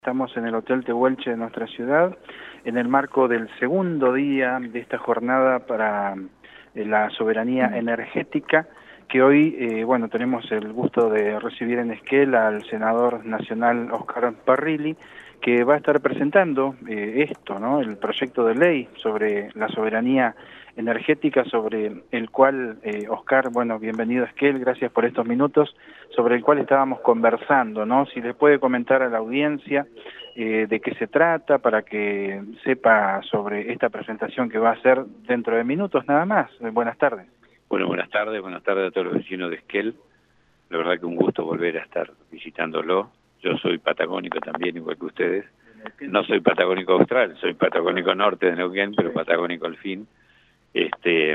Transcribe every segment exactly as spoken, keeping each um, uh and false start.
Estamos en el Hotel Tehuelche de nuestra ciudad, en el marco del segundo día de esta jornada para eh, la soberanía energética, que hoy, eh, bueno, tenemos el gusto de recibir en Esquel al senador nacional Oscar Parrilli, que va a estar presentando eh, esto, ¿no? El proyecto de ley sobre la soberanía energética, sobre el cual, eh, Oscar, bueno, bienvenido a Esquel, gracias por estos minutos, sobre el cual estábamos conversando, ¿no? Si le puede comentar a la audiencia eh, de qué se trata, para que sepa sobre esta presentación que va a hacer dentro de minutos nada más. Eh, buenas tardes. Bueno, buenas tardes, buenas tardes a todos los vecinos de Esquel. La verdad que un gusto volver a estar visitándolo. Yo soy patagónico también, igual que ustedes. No soy patagónico austral, soy patagónico norte de Neuquén, pero patagónico al fin. Este,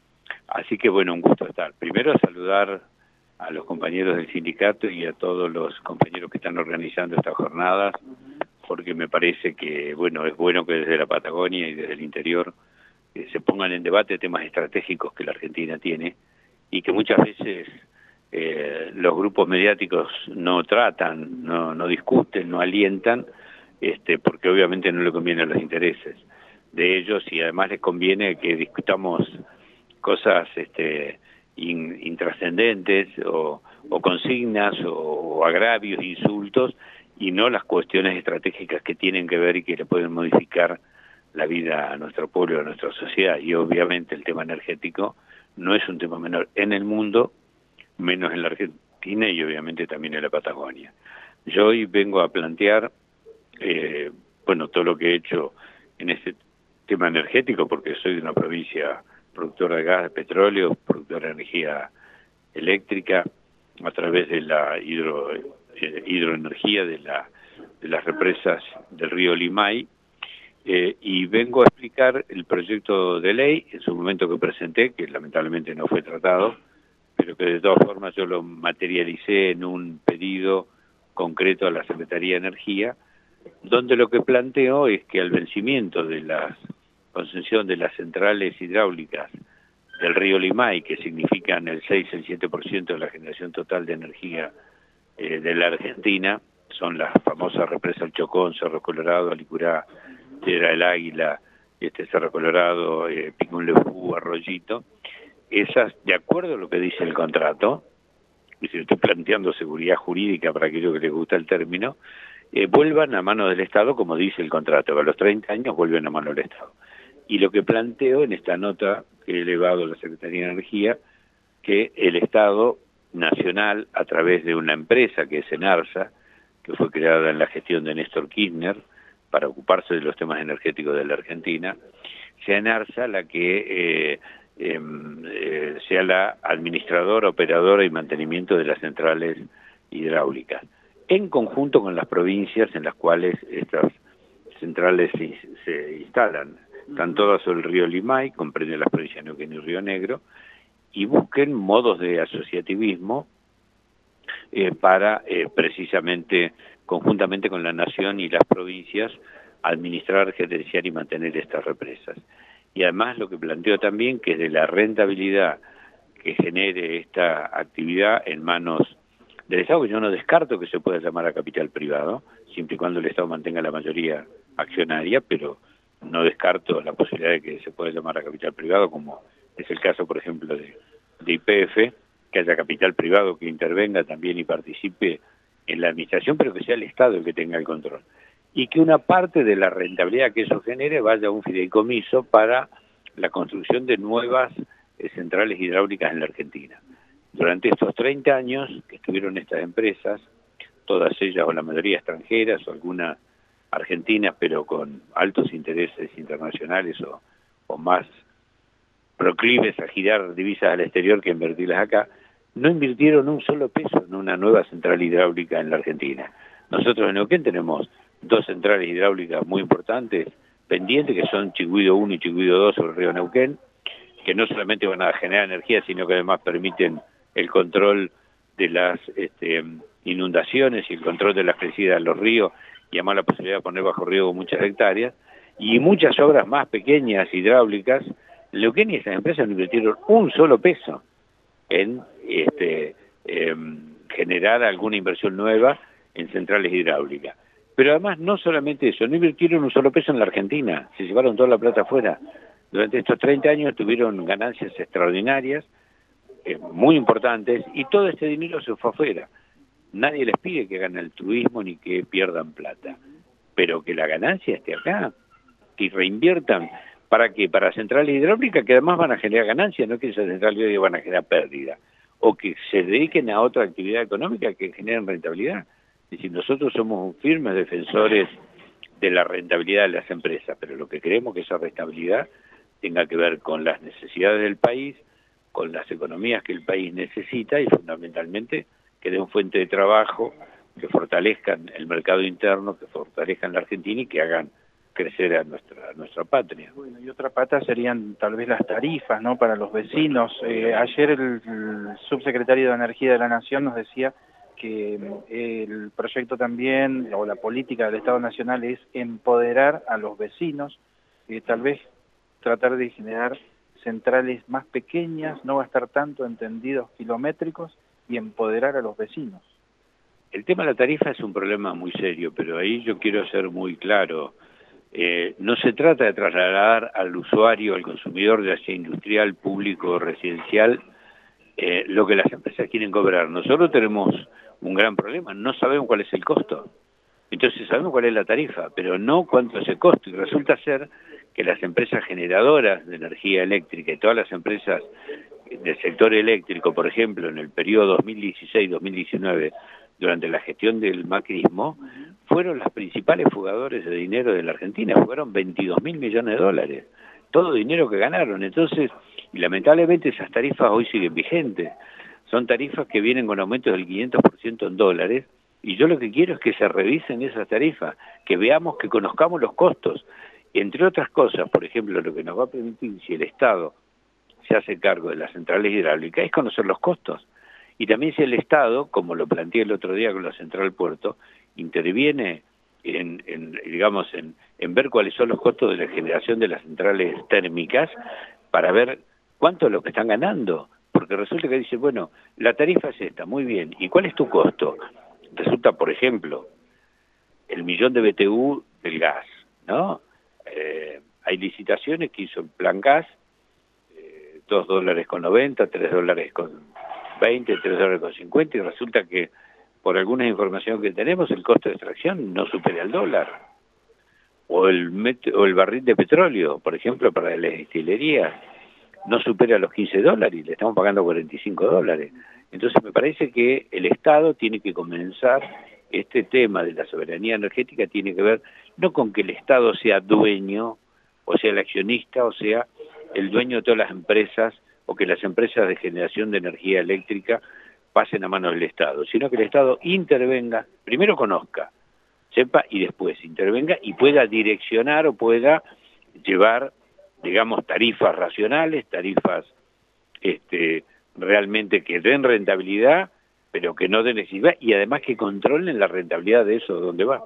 así que bueno, un gusto estar. Primero saludar a los compañeros del sindicato y a todos los compañeros que están organizando estas jornadas, porque me parece que bueno, es bueno que desde la Patagonia y desde el interior eh, se pongan en debate temas estratégicos que la Argentina tiene y que muchas veces eh, los grupos mediáticos no tratan, no, no discuten, no alientan, este, porque obviamente no le conviene a los intereses de ellos y además les conviene que discutamos cosas este, in, intrascendentes o, o consignas o, o agravios, insultos, y no las cuestiones estratégicas que tienen que ver y que le pueden modificar la vida a nuestro pueblo, a nuestra sociedad. Y obviamente el tema energético no es un tema menor en el mundo, menos en la Argentina y obviamente también en la Patagonia. Yo hoy vengo a plantear, eh, bueno, todo lo que he hecho en este tema energético, porque soy de una provincia productora de gas, de petróleo, productora de energía eléctrica, a través de la hidro, eh, hidroenergía de, la, de las represas del río Limay, eh, y vengo a explicar el proyecto de ley, en su momento que presenté, que lamentablemente no fue tratado, pero que de todas formas yo lo materialicé en un pedido concreto a la Secretaría de Energía, donde lo que planteo es que al vencimiento de la concesión de las centrales hidráulicas del río Limay, que significan el seis, el siete por ciento de la generación total de energía eh, de la Argentina, son las famosas represas El Chocón, Cerro Colorado, Alicurá, Piedra del Águila, este Cerro Colorado, eh, Picún Lefú, Arroyito, esas, de acuerdo a lo que dice el contrato, y si estoy planteando seguridad jurídica para aquellos que les gusta el término, eh, vuelvan a mano del Estado, como dice el contrato, que a los treinta años vuelven a mano del Estado. Y lo que planteo en esta nota que he elevado a la Secretaría de Energía, que el Estado Nacional, a través de una empresa que es ENARSA, que fue creada en la gestión de Néstor Kirchner, para ocuparse de los temas energéticos de la Argentina, sea ENARSA la que eh, eh, eh, sea la administradora, operadora y mantenimiento de las centrales hidráulicas, en conjunto con las provincias en las cuales estas centrales se, se instalan. Están todas sobre el río Limay, comprende las provincias de Neuquén y Río Negro, y busquen modos de asociativismo eh, para eh, precisamente, conjuntamente con la nación y las provincias, administrar, gerenciar y mantener estas represas. Y además lo que planteo también, que es de la rentabilidad que genere esta actividad en manos del Estado, que yo no descarto que se pueda llamar a capital privado, siempre y cuando el Estado mantenga la mayoría accionaria, pero no descarto la posibilidad de que se pueda llamar a capital privado, como es el caso, por ejemplo, de, de Y P F, que haya capital privado que intervenga también y participe en la administración, pero que sea el Estado el que tenga el control. Y que una parte de la rentabilidad que eso genere vaya a un fideicomiso para la construcción de nuevas eh, centrales hidráulicas en la Argentina. Durante estos treinta años que estuvieron estas empresas, todas ellas o la mayoría extranjeras o algunas argentinas, pero con altos intereses internacionales o, o más proclives a girar divisas al exterior que invertirlas acá, no invirtieron un solo peso en una nueva central hidráulica en la Argentina. Nosotros en Neuquén tenemos dos centrales hidráulicas muy importantes, pendientes, que son Chigüido uno y Chigüido dos sobre el río Neuquén, que no solamente van a generar energía, sino que además permiten el control de las este, inundaciones y el control de las crecidas de los ríos, y además la posibilidad de poner bajo riego muchas hectáreas, y muchas obras más pequeñas hidráulicas. En Neuquén y esas empresas no invirtieron un solo peso en este, eh, generar alguna inversión nueva en centrales hidráulicas. Pero además no solamente eso, no invirtieron un solo peso en la Argentina, se llevaron toda la plata afuera. Durante estos treinta años tuvieron ganancias extraordinarias, eh, muy importantes, y todo este dinero se fue afuera. Nadie les pide que hagan altruismo ni que pierdan plata, pero que la ganancia esté acá, que reinviertan. ¿Para qué? Para centrales hidráulicas que además van a generar ganancias, no que esas centrales hidráulicas van a generar pérdida, o que se dediquen a otra actividad económica que generen rentabilidad. Es decir, nosotros somos firmes defensores de la rentabilidad de las empresas, pero lo que queremos es que esa rentabilidad tenga que ver con las necesidades del país, con las economías que el país necesita y fundamentalmente que den fuente de trabajo, que fortalezcan el mercado interno, que fortalezcan la Argentina y que hagan crecer a nuestra a nuestra patria. Bueno, y otra pata serían tal vez las tarifas, ¿no?, para los vecinos. Eh, ayer el, el subsecretario de Energía de la Nación nos decía que eh, el proyecto también, o la política del Estado Nacional, es empoderar a los vecinos, eh, tal vez tratar de generar centrales más pequeñas, no gastar tanto en tendidos kilométricos y empoderar a los vecinos. El tema de la tarifa es un problema muy serio, pero ahí yo quiero ser muy claro. Eh, no se trata de trasladar al usuario, al consumidor, ya sea industrial, público o residencial, eh, lo que las empresas quieren cobrar. Nosotros tenemos un gran problema, no sabemos cuál es el costo. Entonces sabemos cuál es la tarifa, pero no cuánto es el costo. Y resulta ser que las empresas generadoras de energía eléctrica y todas las empresas del sector eléctrico, por ejemplo, en el periodo dos mil dieciséis dos mil diecinueve, durante la gestión del macrismo, fueron las principales fugadores de dinero de la Argentina, fueron veintidós mil millones de dólares, todo dinero que ganaron. Entonces, y lamentablemente esas tarifas hoy siguen vigentes, son tarifas que vienen con aumentos del quinientos por ciento en dólares, y yo lo que quiero es que se revisen esas tarifas, que veamos, que conozcamos los costos, entre otras cosas. Por ejemplo, lo que nos va a permitir, si el Estado se hace cargo de las centrales hidráulicas, es conocer los costos. Y también si el Estado, como lo planteé el otro día con la Central Puerto, interviene en, en digamos, en, en ver cuáles son los costos de la generación de las centrales térmicas, para ver cuánto es lo que están ganando. Porque resulta que dice, bueno, la tarifa es esta, muy bien, ¿y cuál es tu costo? Resulta, por ejemplo, el millón de B T U del gas, ¿no? Eh, hay licitaciones que hizo el Plan Gas, eh, dos dólares con noventa, tres dólares con veinte, tres dólares con cincuenta, y resulta que, por alguna información que tenemos, el costo de extracción no supera el dólar. O el, met o el barril de petróleo, por ejemplo, para las destilerías, no supera los quince dólares y le estamos pagando cuarenta y cinco dólares. Entonces me parece que el Estado tiene que comenzar, este tema de la soberanía energética tiene que ver no con que el Estado sea dueño, o sea el accionista, o sea el dueño de todas las empresas, o que las empresas de generación de energía eléctrica pasen a manos del Estado, sino que el Estado intervenga, primero conozca, sepa y después intervenga y pueda direccionar o pueda llevar, digamos, tarifas racionales, tarifas este, realmente que den rentabilidad, pero que no den necesidad y además que controlen la rentabilidad de eso, ¿dónde va?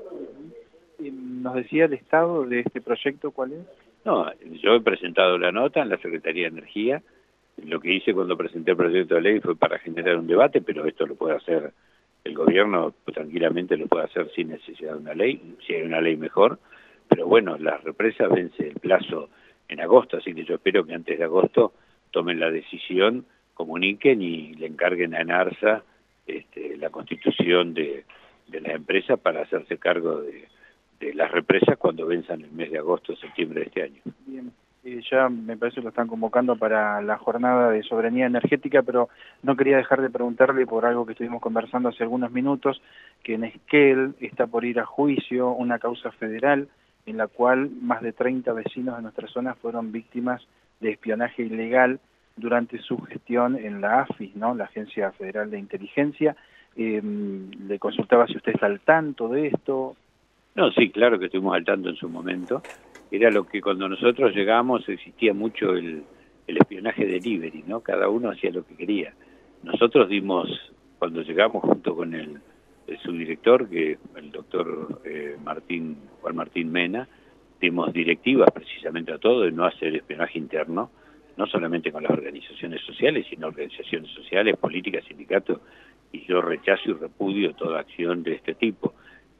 ¿Nos decía el estado de este proyecto cuál es? No, yo he presentado la nota en la Secretaría de Energía. Lo que hice cuando presenté el proyecto de ley fue para generar un debate, pero esto lo puede hacer el gobierno, pues, tranquilamente lo puede hacer sin necesidad de una ley, si hay una ley mejor. Pero bueno, las represas vence el plazo en agosto, así que yo espero que antes de agosto tomen la decisión, comuniquen y le encarguen a ENARSA este, la constitución de, de la empresa para hacerse cargo de, de las represas cuando venzan el mes de agosto o septiembre de este año. Bien. Eh, ya me parece que lo están convocando para la jornada de soberanía energética, pero no quería dejar de preguntarle por algo que estuvimos conversando hace algunos minutos, que en Esquel está por ir a juicio una causa federal en la cual más de treinta vecinos de nuestra zona fueron víctimas de espionaje ilegal durante su gestión en la A F I, ¿no?, la Agencia Federal de Inteligencia. Eh, le consultaba si usted está al tanto de esto. No, sí, claro que estuvimos al tanto en su momento. Era lo que cuando nosotros llegamos existía mucho el, el espionaje delivery, ¿no? Cada uno hacía lo que quería. Nosotros dimos, cuando llegamos junto con el, el subdirector, que el doctor eh, Martín, Juan Martín Mena, dimos directivas precisamente a todo de no hacer espionaje interno, no solamente con las organizaciones sociales, sino organizaciones sociales, políticas, sindicatos, y yo rechazo y repudio toda acción de este tipo.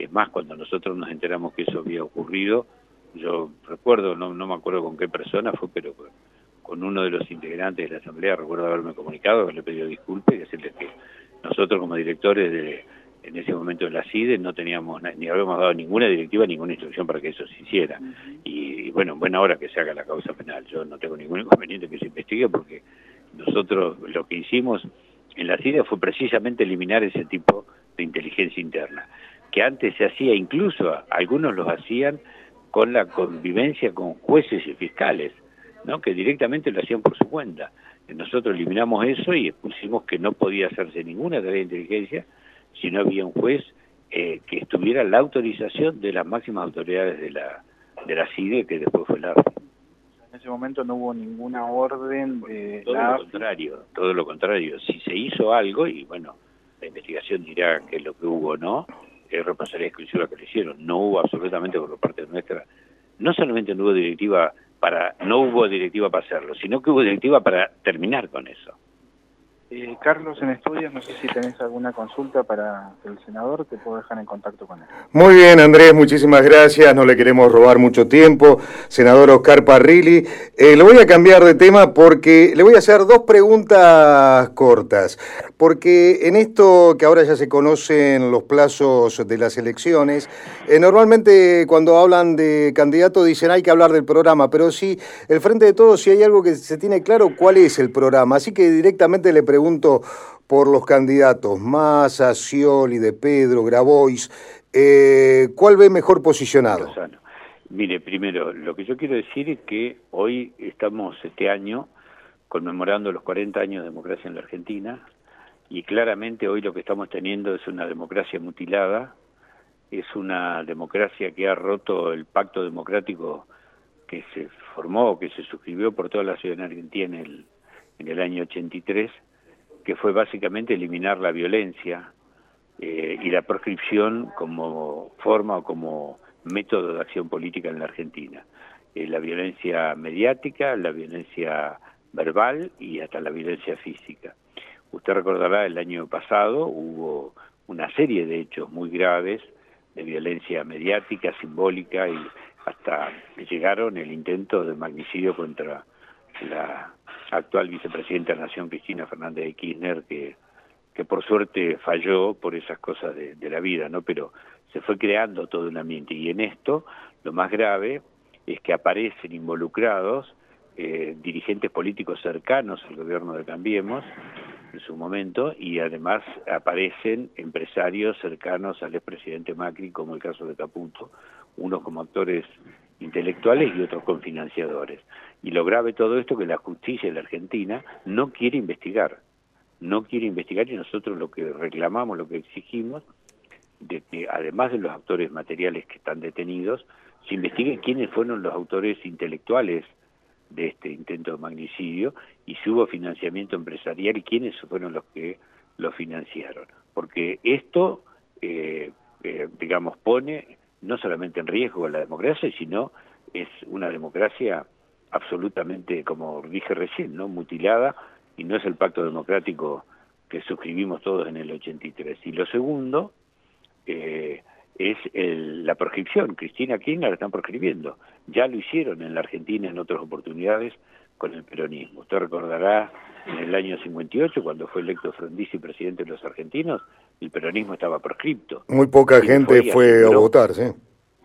Es más, cuando nosotros nos enteramos que eso había ocurrido, yo recuerdo, no, no me acuerdo con qué persona fue, pero con uno de los integrantes de la Asamblea, recuerdo haberme comunicado, le pedido disculpas y decirles que nosotros como directores de, en ese momento de la C I D E no teníamos, ni habíamos dado ninguna directiva, ninguna instrucción para que eso se hiciera. Y, y bueno, en buena hora que se haga la causa penal. Yo no tengo ningún inconveniente que se investigue porque nosotros lo que hicimos en la C I D E fue precisamente eliminar ese tipo de inteligencia interna, que antes se hacía, incluso algunos los hacían con la convivencia con jueces y fiscales, ¿no? Que directamente lo hacían por su cuenta. Nosotros eliminamos eso y pusimos que no podía hacerse ninguna tarea de inteligencia si no había un juez eh, que estuviera la autorización de las máximas autoridades de la de la C I D E, que después fue la A F I. En ese momento no hubo ninguna orden de todo la lo A F I. contrario, todo lo contrario. Si se hizo algo, y bueno, la investigación dirá que lo que hubo o no, es responsabilidad exclusiva que lo hicieron. No hubo absolutamente por parte nuestra, no solamente no hubo directiva para, no hubo directiva para hacerlo, sino que hubo directiva para terminar con eso. Eh, Carlos, en estudios, no sé si tenés alguna consulta para el senador, te puedo dejar en contacto con él. Muy bien, Andrés, muchísimas gracias, no le queremos robar mucho tiempo. Senador Oscar Parrilli, eh, le voy a cambiar de tema porque le voy a hacer dos preguntas cortas, porque en esto que ahora ya se conocen los plazos de las elecciones, eh, normalmente cuando hablan de candidatos dicen hay que hablar del programa, pero sí, el Frente de Todos, si hay algo que se tiene claro, ¿cuál es el programa? Así que directamente le pregunto Pregunto por los candidatos, Massa, Scioli, De Pedro, Grabois, eh, ¿cuál ve mejor posicionado? Lozano. Mire, primero, lo que yo quiero decir es que hoy estamos este año conmemorando los cuarenta años de democracia en la Argentina y claramente hoy lo que estamos teniendo es una democracia mutilada, es una democracia que ha roto el pacto democrático que se formó, que se suscribió por toda la ciudadanía argentina en el, en el año ochenta y tres, que fue básicamente eliminar la violencia eh, y la proscripción como forma o como método de acción política en la Argentina. Eh, la violencia mediática, la violencia verbal y hasta la violencia física. Usted recordará, el año pasado hubo una serie de hechos muy graves de violencia mediática, simbólica, y hasta llegaron el intento de magnicidio contra la actual vicepresidenta de la Nación, Cristina Fernández de Kirchner, que, que por suerte falló por esas cosas de, de la vida, ¿no? Pero se fue creando todo un ambiente, y en esto lo más grave es que aparecen involucrados eh, dirigentes políticos cercanos al gobierno de Cambiemos en su momento, y además aparecen empresarios cercanos al expresidente Macri, como el caso de Caputo, unos como actores intelectuales y otros con financiadores. Y lo grave de todo esto es que la justicia de la Argentina no quiere investigar, no quiere investigar, y nosotros lo que reclamamos, lo que exigimos, de que además de los autores materiales que están detenidos, se investigue quiénes fueron los autores intelectuales de este intento de magnicidio y si hubo financiamiento empresarial y quiénes fueron los que lo financiaron. Porque esto, eh, eh, digamos, pone no solamente en riesgo la democracia, sino es una democracia absolutamente, como dije recién, no mutilada, y no es el pacto democrático que suscribimos todos en el ochenta y tres. Y lo segundo eh, es el, la proscripción. Cristina Kirchner la están proscribiendo. Ya lo hicieron en la Argentina en otras oportunidades con el peronismo. Usted recordará en el año cincuenta y ocho, cuando fue electo Frondizi presidente de los argentinos, el peronismo estaba proscripto. Muy poca así gente fue, fue a votar, ¿sí?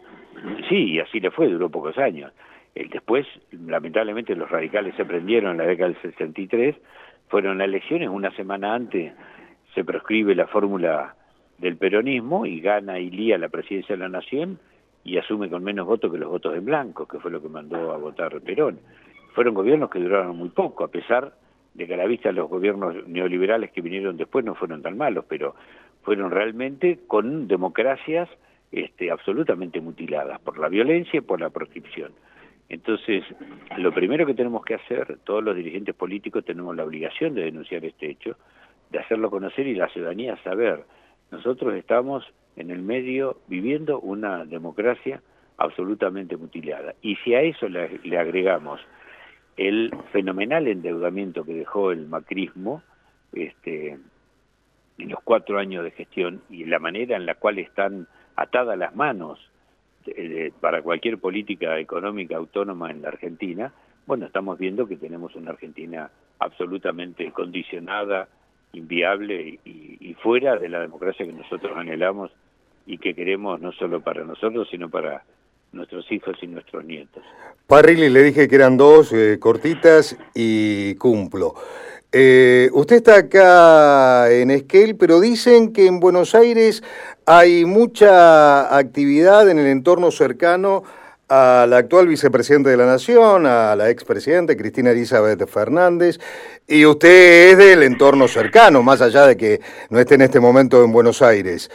Sí, y así le fue, duró pocos años. El, después, lamentablemente, los radicales se prendieron en la década del sesenta y tres, fueron las elecciones, una semana antes se proscribe la fórmula del peronismo y gana Ilía la presidencia de la Nación y asume con menos votos que los votos en blanco, que fue lo que mandó a votar Perón. Fueron gobiernos que duraron muy poco, a pesar de que a la vista los gobiernos neoliberales que vinieron después no fueron tan malos, pero fueron realmente con democracias este, absolutamente mutiladas por la violencia y por la proscripción. Entonces, lo primero que tenemos que hacer, todos los dirigentes políticos tenemos la obligación de denunciar este hecho, de hacerlo conocer y la ciudadanía saber. Nosotros estamos en el medio viviendo una democracia absolutamente mutilada. Y si a eso le, le agregamos el fenomenal endeudamiento que dejó el macrismo este, en los cuatro años de gestión y la manera en la cual están atadas las manos eh, para cualquier política económica autónoma en la Argentina, bueno, estamos viendo que tenemos una Argentina absolutamente condicionada, inviable y, y fuera de la democracia que nosotros anhelamos y que queremos no solo para nosotros, sino para nuestros hijos y nuestros nietos. Parrilli, le dije que eran dos, eh, cortitas, y cumplo. Eh, usted está acá en Esquel, pero dicen que en Buenos Aires hay mucha actividad en el entorno cercano al actual vicepresidente de la Nación, a la expresidenta Cristina Elizabeth Fernández, y usted es del entorno cercano, más allá de que no esté en este momento en Buenos Aires.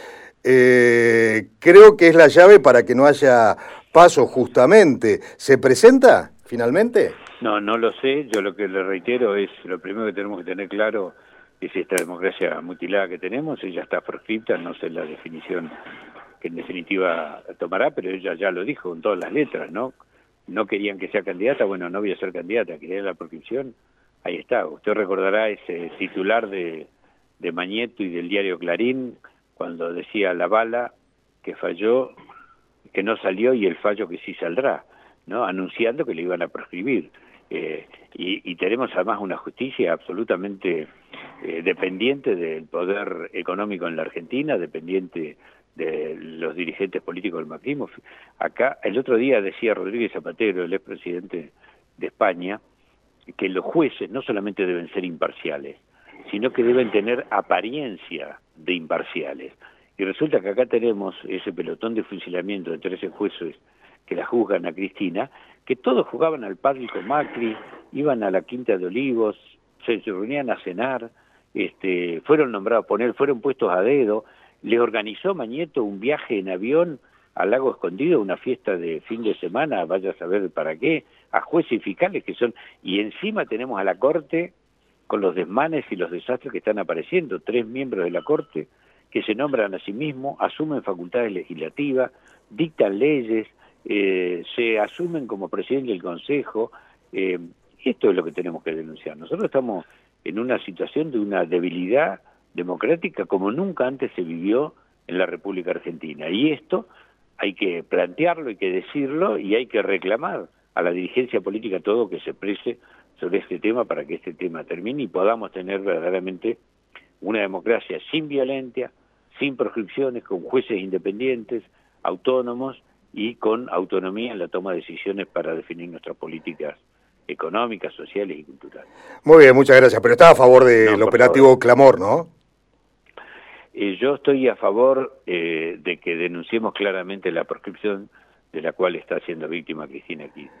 Eh, creo que es la llave para que no haya paso justamente. ¿Se presenta finalmente? No, no lo sé. Yo lo que le reitero es, lo primero que tenemos que tener claro es esta democracia mutilada que tenemos. Ella está proscripta, no sé la definición que en definitiva tomará, pero ella ya lo dijo con todas las letras, ¿no? No querían que sea candidata, bueno, no voy a ser candidata, querían la proscripción. Ahí está. Usted recordará ese titular de, de Mañeto y del diario Clarín, cuando decía la bala que falló, que no salió, y el fallo que sí saldrá, ¿no? Anunciando que le iban a proscribir. Eh, y, y tenemos además una justicia absolutamente eh, dependiente del poder económico en la Argentina, dependiente de los dirigentes políticos del macrismo. Acá, el otro día decía Rodríguez Zapatero, el expresidente de España, que los jueces no solamente deben ser imparciales, sino que deben tener apariencia de imparciales. Y resulta que acá tenemos ese pelotón de fusilamiento de trece jueces que la juzgan a Cristina, que todos jugaban al pádel con Macri, iban a la Quinta de Olivos, se reunían a cenar, este, fueron nombrados por él, fueron puestos a dedo, le organizó Mañeto un viaje en avión al Lago Escondido, una fiesta de fin de semana, vaya a saber para qué, a jueces y fiscales que son, y encima tenemos a la Corte con los desmanes y los desastres que están apareciendo, tres miembros de la Corte que se nombran a sí mismos, asumen facultades legislativas, dictan leyes, eh, se asumen como presidente del Consejo. Eh, esto es lo que tenemos que denunciar. Nosotros estamos en una situación de una debilidad democrática como nunca antes se vivió en la República Argentina. Y esto hay que plantearlo, hay que decirlo y hay que reclamar a la dirigencia política todo que se exprese sobre este tema para que este tema termine y podamos tener verdaderamente una democracia sin violencia, sin proscripciones, con jueces independientes, autónomos y con autonomía en la toma de decisiones para definir nuestras políticas económicas, sociales y culturales. Muy bien, muchas gracias. Pero está a favor del no, operativo favor. Clamor, ¿no? Eh, yo estoy a favor eh, de que denunciemos claramente la proscripción de la cual está siendo víctima Cristina Kirchner.